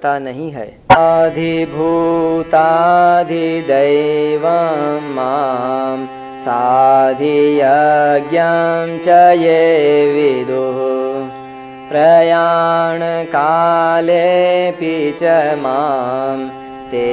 सत्ता नहीं है। अधिभूताधिदैवं मां साधियज्ञं च ये विदुः प्रयाणकालेऽपि च मां ते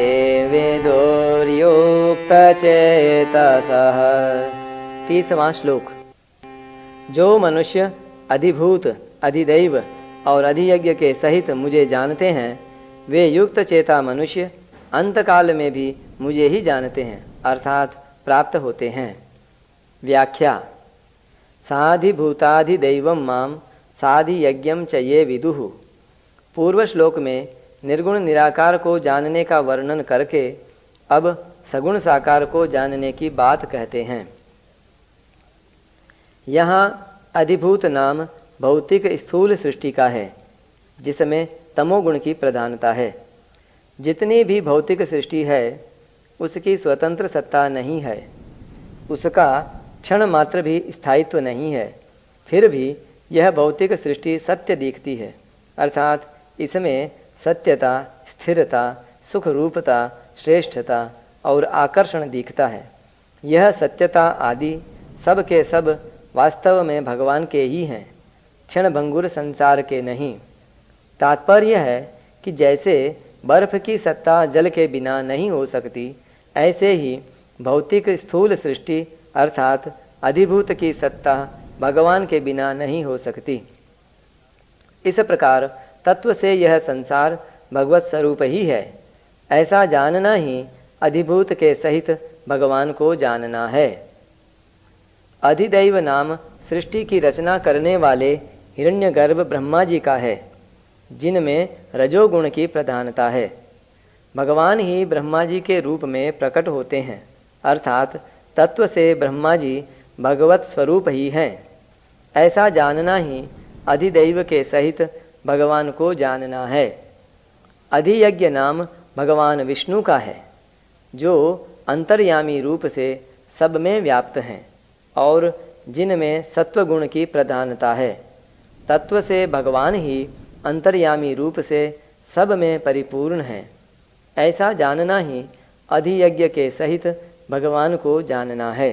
विदुर्युक्तचेतसः। 30वां श्लोक। जो मनुष्य अधिभूत, अधिदैव और अधियज्ञ के सहित मुझे जानते हैं, वे युक्त चेता मनुष्य अंतकाल में भी मुझे ही जानते हैं, अर्थात प्राप्त होते हैं। व्याख्या। साधिभूताधिदैवं माम साधियज्ञं च ये विदुः। पूर्व श्लोक में निर्गुण निराकार को जानने का वर्णन करके अब सगुण साकार को जानने की बात कहते हैं। यहाँ अधिभूत नाम भौतिक स्थूल सृष्टि का है, जिसमें तमोगुण की प्रधानता है। जितनी भी भौतिक सृष्टि है उसकी स्वतंत्र सत्ता नहीं है, उसका क्षण मात्र भी स्थायित्व नहीं है। फिर भी यह भौतिक सृष्टि सत्य दिखती है, अर्थात इसमें सत्यता, स्थिरता, सुख रूपता, श्रेष्ठता और आकर्षण दिखता है। यह सत्यता आदि सब के सब वास्तव में भगवान के ही हैं, क्षणभंगुर संसार के नहीं। तात्पर्य है कि जैसे बर्फ की सत्ता जल के बिना नहीं हो सकती, ऐसे ही भौतिक स्थूल सृष्टि अर्थात अधिभूत की सत्ता भगवान के बिना नहीं हो सकती। इस प्रकार तत्व से यह संसार भगवत स्वरूप ही है, ऐसा जानना ही अधिभूत के सहित भगवान को जानना है। अधिदैव नाम सृष्टि की रचना करने वाले हिरण्यगर्भ ब्रह्मा जी का है, जिनमें रजोगुण की प्रधानता है। भगवान ही ब्रह्मा जी के रूप में प्रकट होते हैं, अर्थात तत्व से ब्रह्मा जी भगवत स्वरूप ही हैं। ऐसा जानना ही अधिदैव के सहित भगवान को जानना है। अधियज्ञ नाम भगवान विष्णु का है, जो अंतर्यामी रूप से सब में व्याप्त हैं और जिनमें सत्वगुण की प्रधानता है। तत्व से भगवान ही अंतर्यामी रूप से सब में परिपूर्ण हैं। ऐसा जानना ही अधियज्ञ के सहित भगवान को जानना है।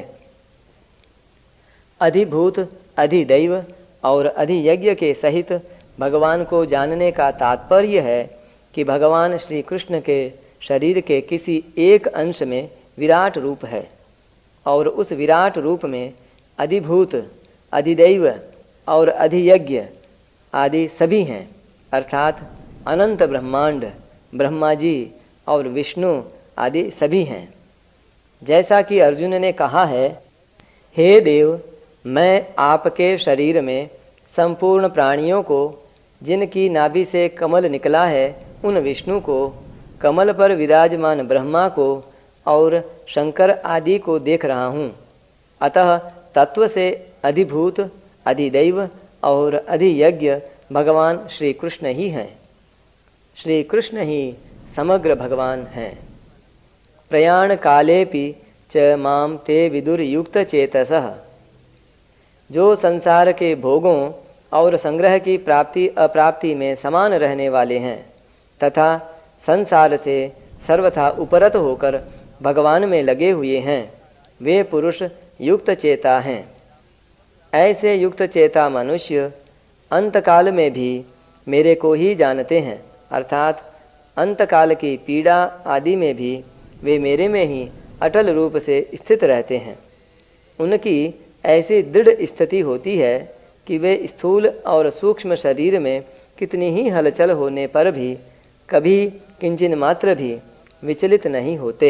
अधिभूत, अधिदैव और अधियज्ञ के सहित भगवान को जानने का तात्पर्य है कि भगवान श्री कृष्ण के शरीर के किसी एक अंश में विराट रूप है और उस विराट रूप में अधिभूत, अधिदैव और अधियज्ञ आदि सभी हैं, अर्थात अनंत ब्रह्मांड, ब्रह्मा जी और विष्णु आदि सभी हैं। जैसा कि अर्जुन ने कहा है, हे देव, मैं आपके शरीर में संपूर्ण प्राणियों को, जिनकी नाभि से कमल निकला है, उन विष्णु को, कमल पर विराजमान ब्रह्मा को और शंकर आदि को देख रहा हूँ। अतः तत्व से अधिभूत, अधिदैव और अधियज्ञ भगवान श्री कृष्ण ही हैं। श्री कृष्ण ही समग्र भगवान हैं। प्रयाण कालेपि च माम ते विदुर्युक्त चेतसः। जो संसार के भोगों और संग्रह की प्राप्ति अप्राप्ति में समान रहने वाले हैं तथा संसार से सर्वथा उपरत होकर भगवान में लगे हुए हैं, वे पुरुष युक्त चेता हैं। ऐसे युक्त चेता मनुष्य अंतकाल में भी मेरे को ही जानते हैं, अर्थात अंतकाल की पीड़ा आदि में भी वे मेरे में ही अटल रूप से स्थित रहते हैं। उनकी ऐसी दृढ़ स्थिति होती है कि वे स्थूल और सूक्ष्म शरीर में कितनी ही हलचल होने पर भी कभी किंचिन मात्र भी विचलित नहीं होते।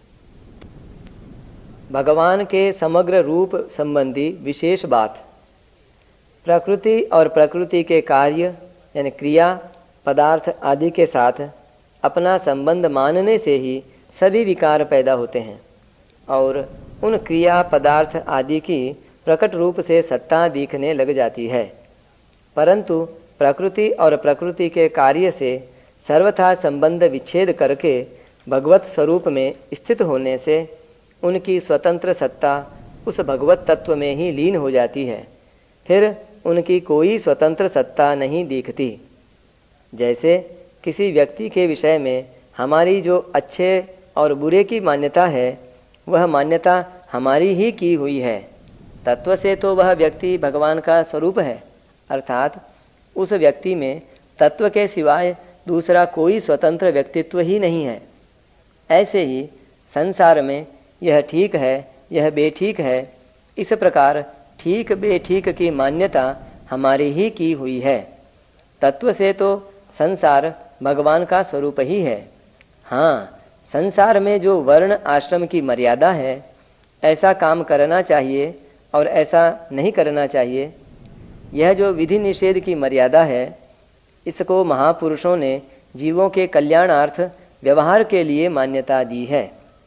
भगवान के समग्र रूप संबंधी विशेष बात। प्रकृति और प्रकृति के कार्य यानी क्रिया, पदार्थ आदि के साथ अपना संबंध मानने से ही सभी विकार पैदा होते हैं और उन क्रिया, पदार्थ आदि की प्रकट रूप से सत्ता दिखने लग जाती है। परंतु प्रकृति और प्रकृति के कार्य से सर्वथा संबंध विच्छेद करके भगवत स्वरूप में स्थित होने से उनकी स्वतंत्र सत्ता उस भगवत तत्व में ही लीन हो जाती है। फिर उनकी कोई स्वतंत्र सत्ता नहीं दिखती। जैसे किसी व्यक्ति के विषय में हमारी जो अच्छे और बुरे की मान्यता है, वह मान्यता हमारी ही की हुई है। तत्व से तो वह व्यक्ति भगवान का स्वरूप है, अर्थात उस व्यक्ति में तत्व के सिवाय दूसरा कोई स्वतंत्र व्यक्तित्व ही नहीं है। ऐसे ही संसार में यह ठीक है, यह बेठीक है, इस प्रकार ठीक बेठीक की मान्यता हमारी ही की हुई है। तत्व से तो संसार भगवान का स्वरूप ही है। हाँ, संसार में जो वर्ण आश्रम की मर्यादा है, ऐसा काम करना चाहिए और ऐसा नहीं करना चाहिए, यह जो विधि निषेध की मर्यादा है, इसको महापुरुषों ने जीवों के कल्याणार्थ व्यवहार के लिए मान्यता दी है।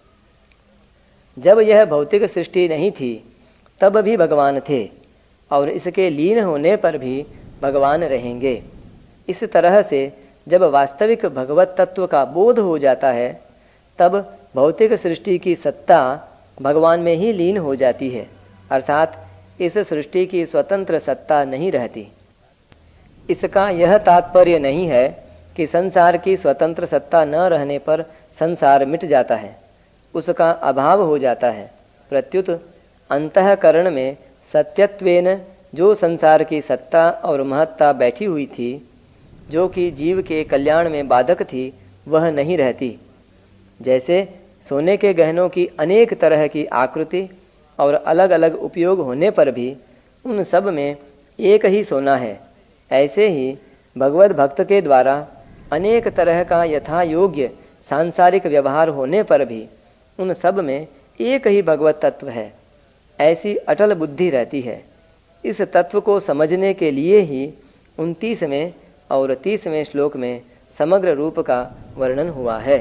जब यह भौतिक सृष्टि नहीं थी तब भी भगवान थे और इसके लीन होने पर भी भगवान रहेंगे। इस तरह से जब वास्तविक भगवत तत्व का बोध हो जाता है, तब भौतिक सृष्टि की सत्ता भगवान में ही लीन हो जाती है, अर्थात इस सृष्टि की स्वतंत्र सत्ता नहीं रहती। इसका यह तात्पर्य नहीं है कि संसार की स्वतंत्र सत्ता न रहने पर संसार मिट जाता है, उसका अभाव हो जाता है। प्रत्युत अंतःकरण में सत्यत्वेन जो संसार की सत्ता और महत्ता बैठी हुई थी, जो कि जीव के कल्याण में बाधक थी, वह नहीं रहती। जैसे सोने के गहनों की अनेक तरह की आकृति और अलग अलग उपयोग होने पर भी उन सब में एक ही सोना है, ऐसे ही भगवत भक्त के द्वारा अनेक तरह का यथा योग्य सांसारिक व्यवहार होने पर भी उन सब में एक ही भगवत तत्व है, ऐसी अटल बुद्धि रहती है। इस तत्व को समझने के लिए ही 29वें और 30वें श्लोक में समग्र रूप का वर्णन हुआ है।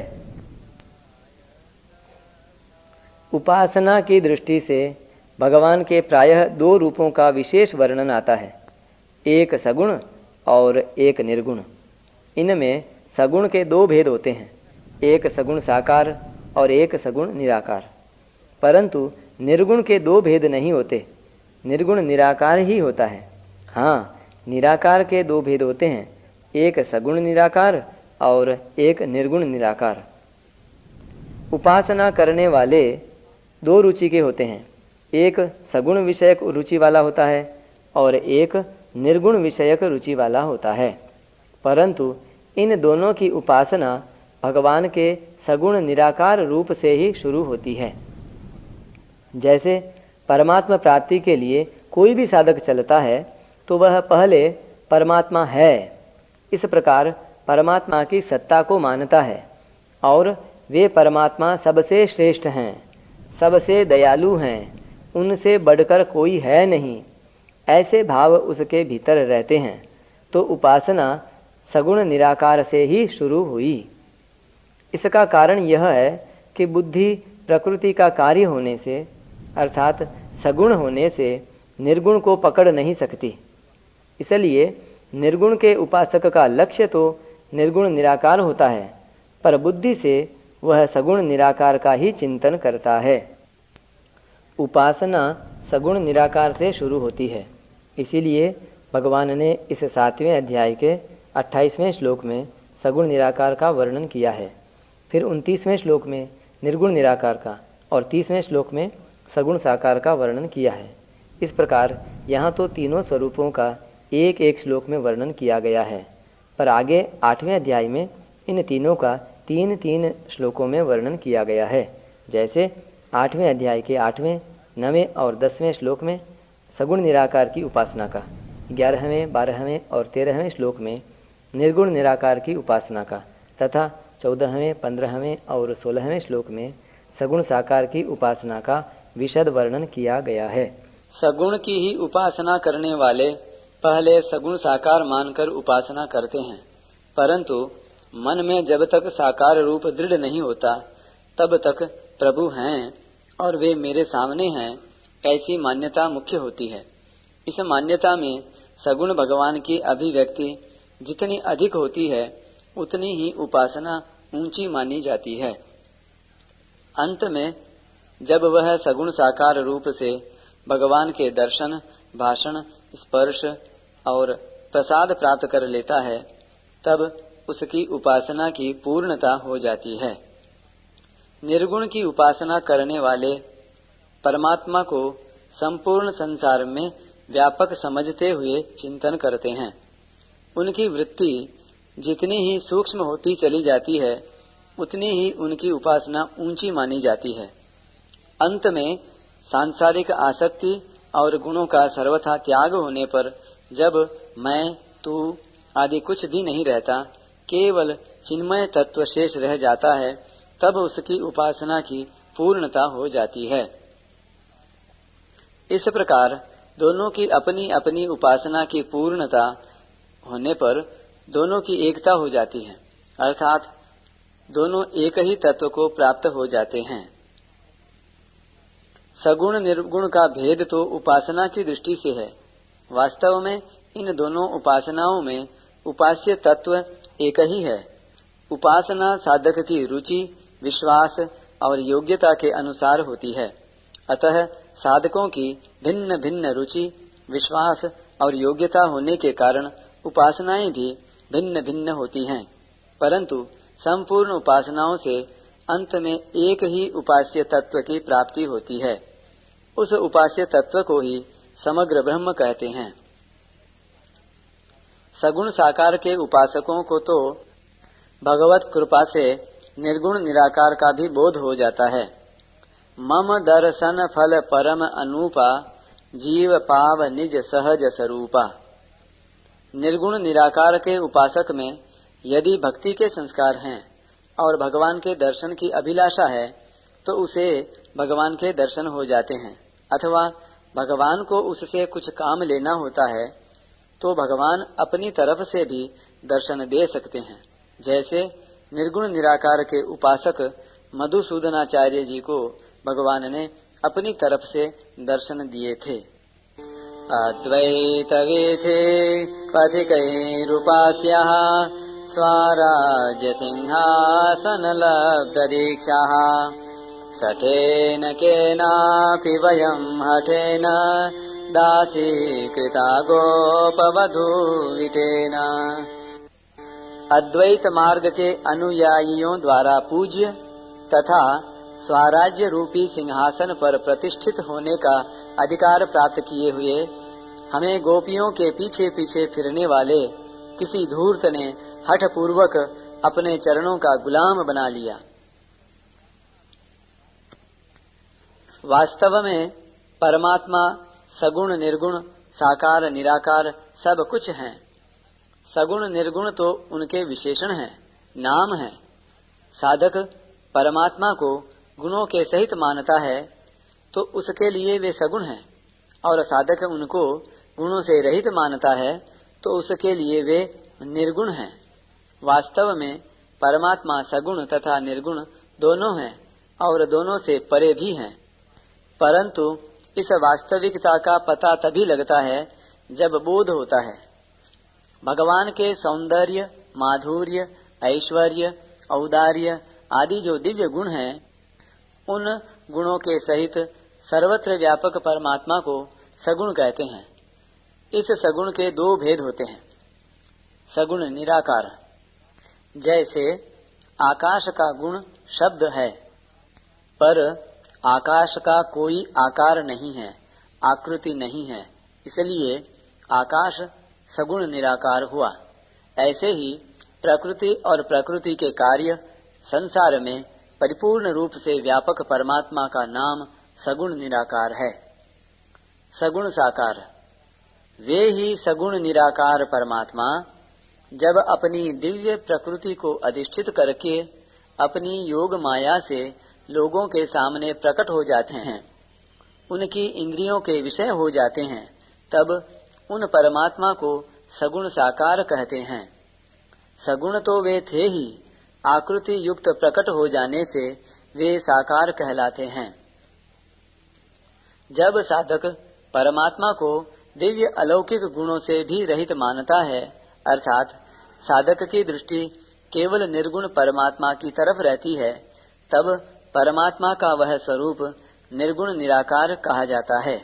उपासना की दृष्टि से भगवान के प्रायः 2 रूपों का विशेष वर्णन आता है, एक सगुण और एक निर्गुण। इनमें सगुण के 2 भेद होते हैं, एक सगुण साकार और एक सगुण निराकार। परंतु निर्गुण के 2 भेद नहीं होते, निर्गुण निराकार ही होता है। हाँ, निराकार के 2 भेद होते हैं, एक सगुण निराकार और एक निर्गुण निराकार। उपासना करने वाले 2 रुचि के होते हैं, एक सगुण विषयक रुचि वाला होता है और एक निर्गुण विषयक रुचि वाला होता है। परंतु इन दोनों की उपासना भगवान के सगुण निराकार रूप से ही शुरू होती है। जैसे परमात्मा प्राप्ति के लिए कोई भी साधक चलता है तो वह पहले परमात्मा है, इस प्रकार परमात्मा की सत्ता को मानता है और वे परमात्मा सबसे श्रेष्ठ हैं, सबसे दयालु हैं, उनसे बढ़कर कोई है नहीं, ऐसे भाव उसके भीतर रहते हैं। तो उपासना सगुण निराकार से ही शुरू हुई। इसका कारण यह है कि बुद्धि प्रकृति का कार्य होने से, अर्थात सगुण होने से निर्गुण को पकड़ नहीं सकती। इसलिए निर्गुण के उपासक का लक्ष्य तो निर्गुण निराकार होता है, पर बुद्धि से वह सगुण निराकार का ही चिंतन करता है। उपासना सगुण निराकार से शुरू होती है। इसीलिए भगवान ने इस 7वें अध्याय के 28वें श्लोक में सगुण निराकार का वर्णन किया है, फिर 29वें श्लोक में निर्गुण निराकार का और 30वें श्लोक में सगुण साकार का वर्णन किया है। इस प्रकार यहाँ तो तीनों स्वरूपों का एक एक श्लोक में वर्णन किया गया है, पर आगे 8वें अध्याय में इन तीनों का 3-3 श्लोकों में वर्णन किया गया है। जैसे 8वें अध्याय के 8वें, 9वें और 10वें श्लोक में सगुण निराकार की उपासना का, 11वें, 12वें और 13वें श्लोक में निर्गुण निराकार की उपासना का तथा 14वें, 15वें और 16वें श्लोक में सगुण साकार की उपासना का विशद वर्णन किया गया है। सगुण की ही उपासना करने वाले पहले सगुण साकार मानकर उपासना करते हैं, परंतु मन में जब तक साकार रूप दृढ़ नहीं होता तब तक प्रभु हैं और वे मेरे सामने हैं, ऐसी मान्यता मुख्य होती है। इस मान्यता में सगुण भगवान की अभिव्यक्ति जितनी अधिक होती है उतनी ही उपासना ऊंची मानी जाती है। अंत में जब वह सगुण साकार रूप से भगवान के दर्शन, भाषण, स्पर्श और प्रसाद प्राप्त कर लेता है, तब उसकी उपासना की पूर्णता हो जाती है। निर्गुण की उपासना करने वाले परमात्मा को संपूर्ण संसार में व्यापक समझते हुए चिंतन करते हैं। उनकी वृत्ति जितनी ही सूक्ष्म होती चली जाती है, उतनी ही उनकी उपासना ऊंची मानी जाती है। अंत में सांसारिक आसक्ति और गुणों का सर्वथा त्याग होने पर जब मैं, तू आदि कुछ भी नहीं रहता, केवल चिन्मय तत्व शेष रह जाता है, तब उसकी उपासना की पूर्णता हो जाती है। इस प्रकार दोनों की अपनी अपनी उपासना की पूर्णता होने पर दोनों की एकता हो जाती है, अर्थात दोनों एक ही तत्व को प्राप्त हो जाते हैं। सगुण निर्गुण का भेद तो उपासना की दृष्टि से है। वास्तव में इन दोनों उपासनाओं में उपास्य तत्व एक ही है। उपासना साधक की रुचि, विश्वास और योग्यता के अनुसार होती है। अतः साधकों की भिन्न भिन्न रुचि, विश्वास और योग्यता होने के कारण उपासनाएं भी भिन्न भिन्न होती हैं, परंतु संपूर्ण उपासनाओं से अंत में एक ही उपास्य तत्व की प्राप्ति होती है। उस उपास्य तत्व को ही समग्र ब्रह्म कहते हैं। सगुण साकार के उपासकों को तो भगवत कृपा से निर्गुण निराकार का भी बोध हो जाता है। मम दर्शन फल परम अनूपा, जीव पाव निज सहज स्वरूपा। निर्गुण निराकार के उपासक में यदि भक्ति के संस्कार हैं और भगवान के दर्शन की अभिलाषा है, तो उसे भगवान के दर्शन हो जाते हैं। अथवा भगवान को उससे कुछ काम लेना होता है, तो भगवान अपनी तरफ से भी दर्शन दे सकते हैं। जैसे निर्गुण निराकार के उपासक मधुसूदनाचार्य जी को भगवान ने अपनी तरफ से दर्शन दिए थे। अद्वैत विधि पथिकैरुपास्यः स्वराज्य सिंहासन लब्ध दीक्षाः सठेन केनापि वयं हठेन दासीकृता गोपवधू विटेन। अद्वैत मार्ग के अनुयायियों द्वारा पूज्य तथा स्वराज्य रूपी सिंहासन पर प्रतिष्ठित होने का अधिकार प्राप्त किए हुए हमें गोपियों के पीछे पीछे फिरने वाले किसी धूर्त ने हठ पूर्वक अपने चरणों का गुलाम बना लिया। वास्तव में परमात्मा सगुण निर्गुण साकार निराकार सब कुछ हैं। सगुण निर्गुण तो उनके विशेषण हैं, नाम है। साधक परमात्मा को गुणों के सहित मानता है तो उसके लिए वे सगुण हैं, और साधक उनको गुणों से रहित मानता है तो उसके लिए वे निर्गुण हैं। वास्तव में परमात्मा सगुण तथा निर्गुण दोनों हैं और दोनों से परे भी हैं, परंतु इस वास्तविकता का पता तभी लगता है जब बोध होता है। भगवान के सौंदर्य, माधुर्य, ऐश्वर्य, औदार्य आदि जो दिव्य गुण हैं, उन गुणों के सहित सर्वत्र व्यापक परमात्मा को सगुण कहते हैं। इस सगुण के दो भेद होते हैं, सगुण निराकार। जैसे आकाश का गुण शब्द है, पर आकाश का कोई आकार नहीं है, आकृति नहीं है, इसलिए आकाश सगुण निराकार हुआ। ऐसे ही प्रकृति और प्रकृति के कार्य संसार में परिपूर्ण रूप से व्यापक परमात्मा का नाम सगुण निराकार है। सगुण साकार वे ही सगुण निराकार परमात्मा जब अपनी दिव्य प्रकृति को अधिष्ठित करके अपनी योग माया से लोगों के सामने प्रकट हो जाते हैं, उनकी इंद्रियों के विषय हो जाते हैं, तब उन परमात्मा को सगुण साकार कहते हैं। सगुण तो वे थे ही, आकृति युक्त प्रकट हो जाने से वे साकार कहलाते हैं। जब साधक परमात्मा को दिव्य अलौकिक गुणों से भी रहित मानता है, अर्थात साधक की दृष्टि केवल निर्गुण परमात्मा की तरफ रहती है, तब परमात्मा का वह स्वरूप निर्गुण निराकार कहा जाता है।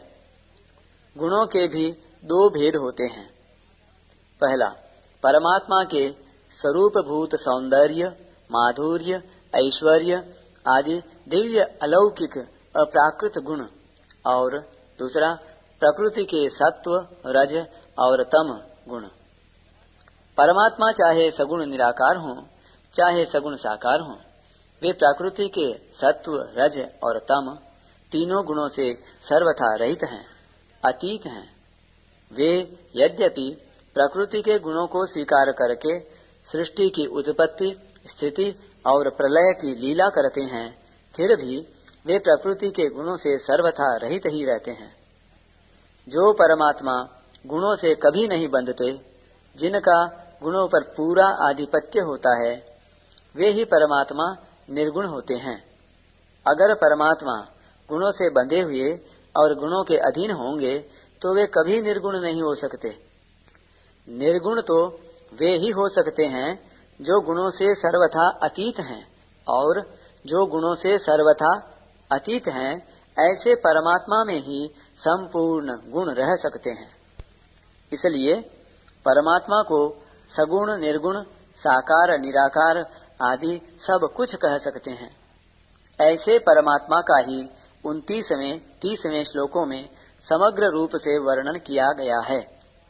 गुणों के भी दो भेद होते हैं। पहला, परमात्मा के स्वरूप भूत सौंदर्य, माधुर्य, ऐश्वर्य आदि दिव्य अलौकिक अप्राकृत गुण, और दूसरा प्रकृति के सत्व, रज और तम गुण। परमात्मा चाहे सगुण निराकार हों, चाहे सगुण साकार हों, वे प्रकृति के सत्व, रज और तम तीनों गुणों से सर्वथा रहित हैं, अतीत हैं। वे यद्यपि प्रकृति के गुणों को स्वीकार करके सृष्टि की उत्पत्ति, स्थिति और प्रलय की लीला करते हैं, फिर भी वे प्रकृति के गुणों से सर्वथा रहित ही रहते हैं। जो परमात्मा गुणों से कभी नहीं बंधते, जिनका गुणों पर पूरा आधिपत्य होता है, वे ही परमात्मा निर्गुण होते हैं। अगर परमात्मा गुणों से बंधे हुए और गुणों के अधीन होंगे तो वे कभी निर्गुण नहीं हो सकते। निर्गुण तो वे ही हो सकते हैं जो गुणों से सर्वथा अतीत हैं, और जो गुणों से सर्वथा अतीत हैं ऐसे परमात्मा में ही संपूर्ण गुण रह सकते हैं। इसलिए परमात्मा को सगुण, निर्गुण, साकार, निराकार आदि सब कुछ कह सकते हैं। ऐसे परमात्मा का ही 29वें 30वें श्लोकों में समग्र रूप से वर्णन किया गया है।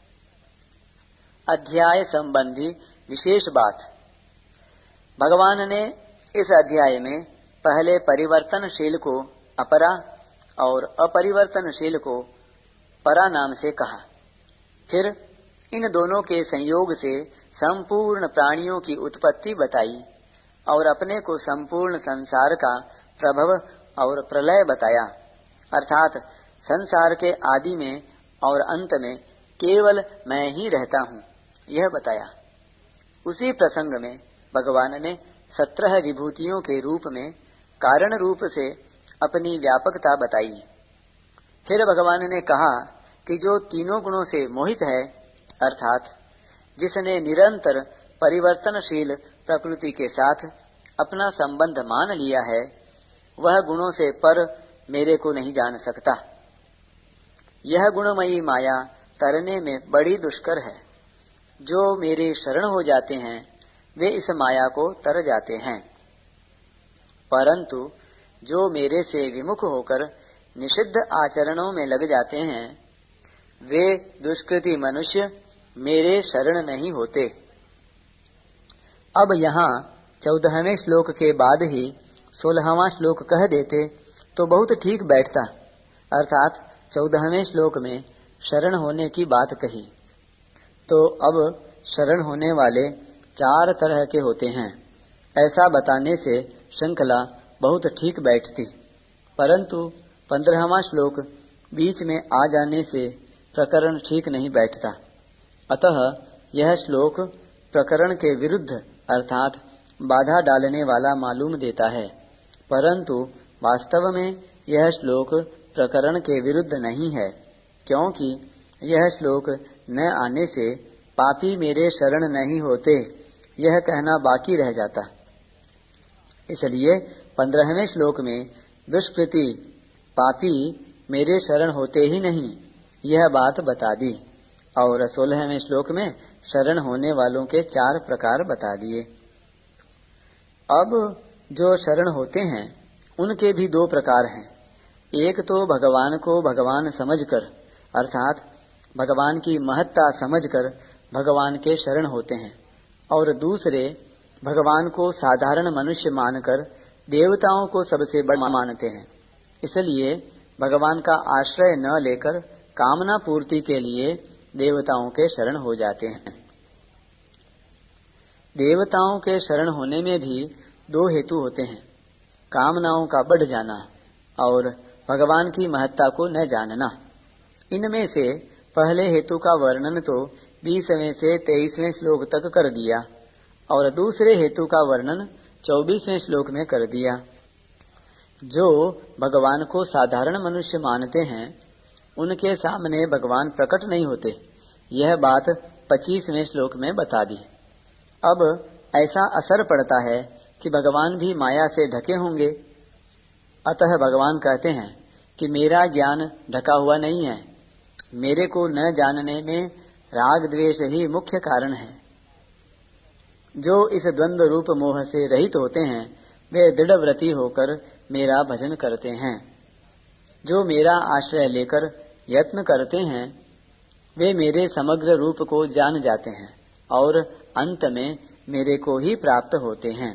अध्याय संबंधी विशेष बात। भगवान ने इस अध्याय में पहले परिवर्तनशील को अपरा और अपरिवर्तनशील को परा नाम से कहा। फिर इन दोनों के संयोग से संपूर्ण प्राणियों की उत्पत्ति बताई और अपने को संपूर्ण संसार का प्रभव और प्रलय बताया, अर्थात संसार के आदि में और अंत में केवल मैं ही रहता हूँ, यह बताया। उसी प्रसंग में भगवान ने 17 विभूतियों के रूप में कारण रूप से अपनी व्यापकता बताई। फिर भगवान ने कहा कि जो तीनों गुणों से मोहित है, अर्थात जिसने निरंतर परिवर्तनशील प्रकृति के साथ अपना संबंध मान लिया है, वह गुणों से पर मेरे को नहीं जान सकता। यह गुणमयी माया तरने में बड़ी दुष्कर है। जो मेरे शरण हो जाते हैं वे इस माया को तर जाते हैं, परंतु जो मेरे से विमुख होकर निषिद्ध आचरणों में लग जाते हैं, वे दुष्कृति मनुष्य मेरे शरण नहीं होते। अब यहाँ 14वें श्लोक के बाद ही 16वां श्लोक कह देते तो बहुत ठीक बैठता, अर्थात 14वें श्लोक में शरण होने की बात कही। तो अब शरण होने वाले 4 तरह के होते हैं, ऐसा बताने से श्रृंखला बहुत ठीक बैठती, परंतु 15वां श्लोक बीच में आ जाने से प्रकरण ठीक नहीं बैठता। अतः यह श्लोक प्रकरण के विरुद्ध अर्थात बाधा डालने वाला मालूम देता है, परंतु वास्तव में यह श्लोक प्रकरण के विरुद्ध नहीं है, क्योंकि यह श्लोक न आने से पापी मेरे शरण नहीं होते यह कहना बाकी रह जाता। इसलिए 15वें श्लोक में दुष्कृति पापी मेरे शरण होते ही नहीं यह बात बता दी, और 16वें श्लोक में शरण होने वालों के 4 प्रकार बता दिए। अब जो शरण होते हैं उनके भी 2 प्रकार हैं। एक तो भगवान को भगवान समझकर अर्थात भगवान की महत्ता समझकर भगवान के शरण होते हैं, और दूसरे भगवान को साधारण मनुष्य मानकर देवताओं को सबसे बड़ा मानते हैं, इसलिए भगवान का आश्रय न लेकर कामना पूर्ति के लिए देवताओं के शरण हो जाते हैं। देवताओं के शरण होने में भी 2 हेतु होते हैं, कामनाओं का बढ़ जाना और भगवान की महत्ता को न जानना। इनमें से पहले हेतु का वर्णन तो 20वें से 23वें श्लोक तक कर दिया, और दूसरे हेतु का वर्णन 24वें श्लोक में कर दिया। जो भगवान को साधारण मनुष्य मानते हैं उनके सामने भगवान प्रकट नहीं होते, यह बात 25वें श्लोक में बता दी। अब ऐसा असर पड़ता है कि भगवान भी माया से ढके होंगे, अतः भगवान कहते हैं कि मेरा ज्ञान ढका हुआ नहीं है, मेरे को न जानने में राग द्वेष ही मुख्य कारण है। जो इस द्वंद्व रूप मोह से रहित होते हैं वे दृढ़व्रती होकर मेरा भजन करते हैं। जो मेरा आश्रय लेकर यत्न करते हैं वे मेरे समग्र रूप को जान जाते हैं और अंत में मेरे को ही प्राप्त होते हैं।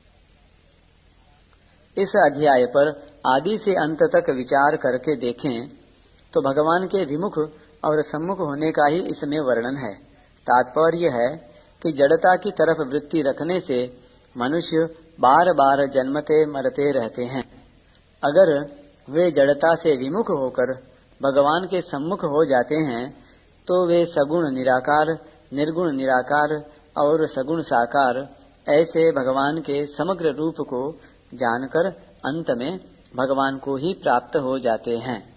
इस अध्याय पर आदि से अंत तक विचार करके देखें तो भगवान के विमुख और सम्मुख होने का ही इसमें वर्णन है। तात्पर्य है कि जड़ता की तरफ वृत्ति रखने से मनुष्य बार बार जन्मते मरते रहते हैं। अगर वे जड़ता से विमुख होकर भगवान के सम्मुख हो जाते हैं तो वे सगुण निराकार, निर्गुण निराकार और सगुण साकार ऐसे भगवान के समग्र रूप को जानकर अंत में भगवान को ही प्राप्त हो जाते हैं।